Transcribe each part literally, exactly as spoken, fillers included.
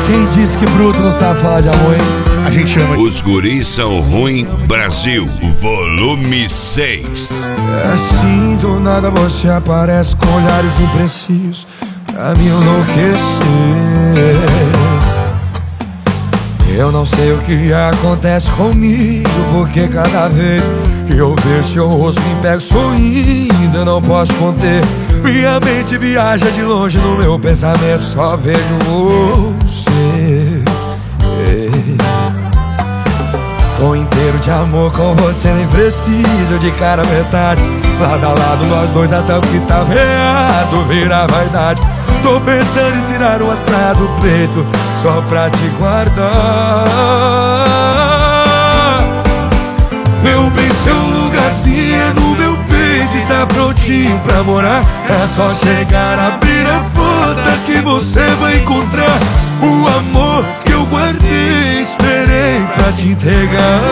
quem disse que bruto não sabe falar de amor, hein? A gente ama. Os guris são ruim, Brasil, volume seis. É assim, do nada você aparece com olhares imprecisos pra me enlouquecer. Eu não sei o que acontece comigo, porque cada vez que eu vejo seu rosto me pego sorrindo, eu não posso conter. Minha mente viaja de longe, no meu pensamento só vejo você. Tô inteiro de amor com você, nem preciso de cara metade. Lado a lado nós dois até o que tava errado vira vaidade. Tô pensando em tirar o astral do peito só pra te guardar. Meu bem, seu lugarzinho é no meu peito e tá prontinho pra morar. É só chegar, abrir a porta que você vai encontrar o amor que eu guardei, esperei pra te entregar.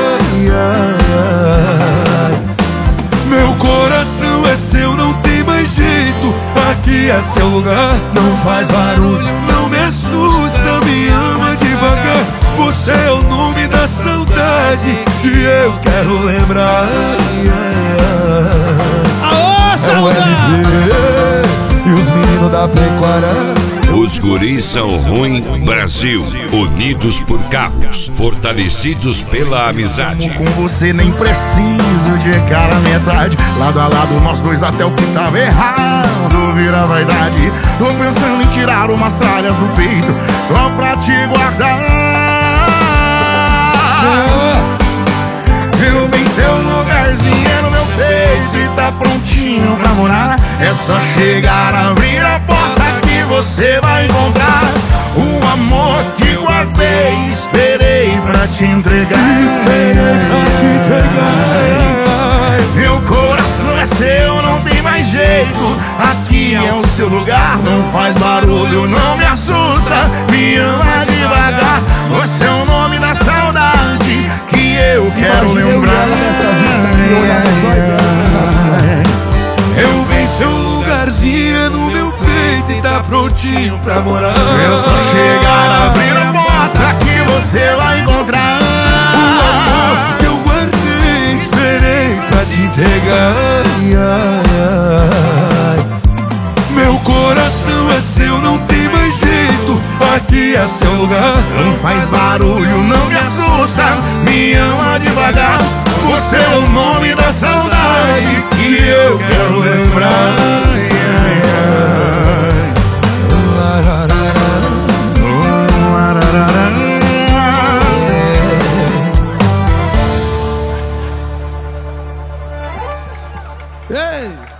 Meu coração é seu, não tem mais jeito. Aqui é seu lugar, não faz barulho, não me assusta, me ama devagar. Você é o nome da saudade e eu quero lembrar. Aô, saudade! E os meninos da pecuária. Os guris são ruim, Brasil, unidos por carros, fortalecidos pela amizade. Com você nem preciso de cara metade. Lado a lado nós dois até o que tava errado vira vaidade. Tô pensando em tirar umas tralhas do peito só pra te guardar. Eu bem, seu lugarzinho é no meu peito e tá prontinho pra morar. É só chegar, abrir a porta que você vai encontrar o amor que guardei, esperei pra te entregar. Esperei pra te entregar. Meu coração é seu, não tem mais jeito. Aqui é o seu lugar, não faz barulho, não me assusta, me ama devagar. Você é o nome da saudade que eu quero lembrar. Eu vi seu lugarzinho no meu peito e tá prontinho pra morar. É só chegar, abrir a porta que você vai encontrar o amor que eu guardei, esperei pra te entregar. Meu coração é seu, não tem mais jeito. Aqui é seu lugar, não faz barulho, não me assusta, me ama devagar. Você é o nome da saudade que eu quero lembrar. Ei!